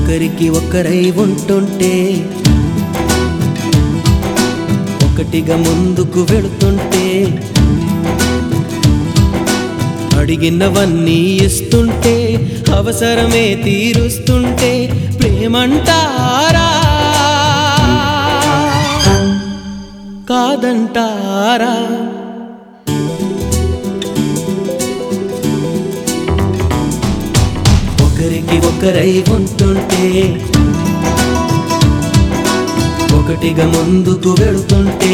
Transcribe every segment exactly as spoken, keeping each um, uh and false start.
ఒకరికి ఒకరై ఉంటుంటే ఒకటిగా ముందుకు వెళుతుంటే అడిగినవన్నీ ఇస్తుంటే అవసరమే తీరుస్తుంటే ప్రేమంటారా కాదంటారా? ఒకరికి ఒకరై ఉంటుంటే ఒకటిగా ముందుకు వెళుతుంటే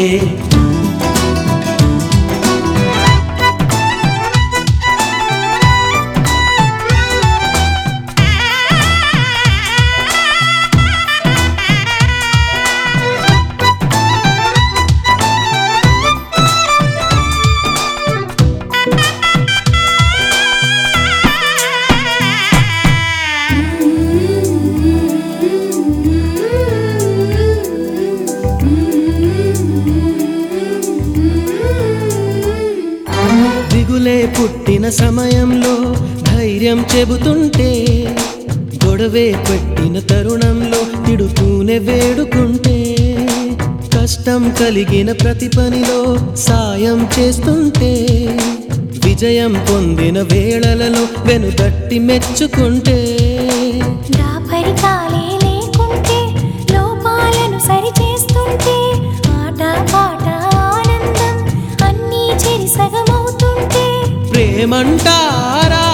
దిగులే పుట్టిన సమయంలో ధైర్యం చెబుతుంటే గొడవే పెట్టిన తరుణంలో తిడుతూనే వేడుకుంటే కష్టం కలిగిన ప్రతి పనిలో సాయం చేస్తుంటే విజయం పొందిన వేళలలో వెనుదట్టి మెచ్చుకుంటే దాపరికాలే లేకుంటే లోపాలను సరిచేస్తుంటే ఆట పాట ఆనందం అన్నీ చెరి సగమవుతుంటే ప్రేమంటారా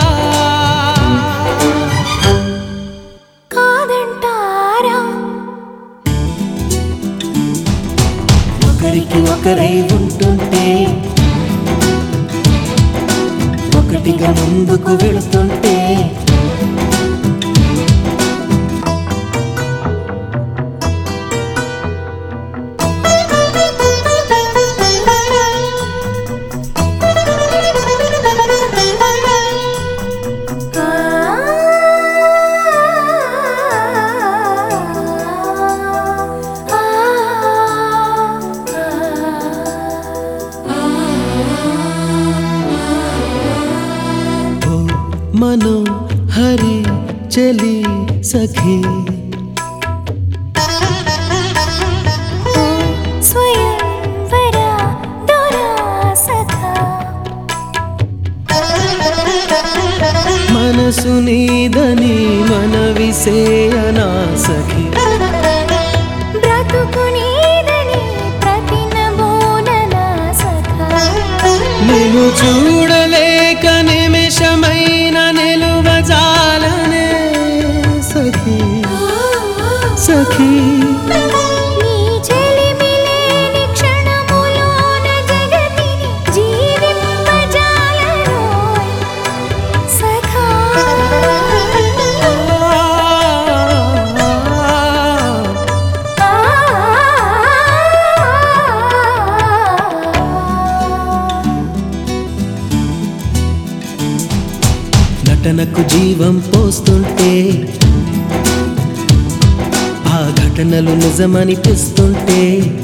కాదంటారా? ఒకరికి ఒకరై ఉంటుంటే ఒకటిగా ముందుకు వెళుతుంటే మनो हरि चली सखी स्वयंवरा दोरा सखा मनसु नीदनी मनविसेयना सखी ब्रतुकु नीदनी प्रतिनबोनना सखा నిన్ను చూడలేక నిమిషమైన నిలువజాలనే సఖీ సఖీ నీ చెలిమిలేని క్షణములోన జగతిని జీవింపజాలనోయ్ సఖా నటనకు జీవం పోస్తుంటే ఆ ఘటనలు నిజమనిపిస్తుంటే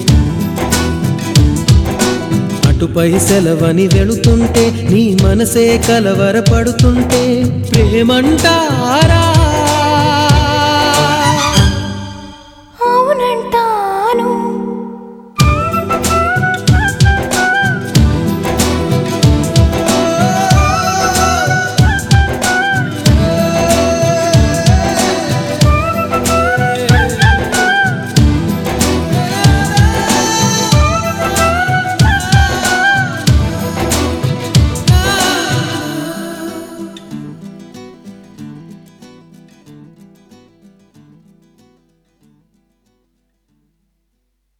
అటుపై సెలవని వెళుతుంటే నీ మనసే కలవరపడుతుంటే ప్రేమంటారా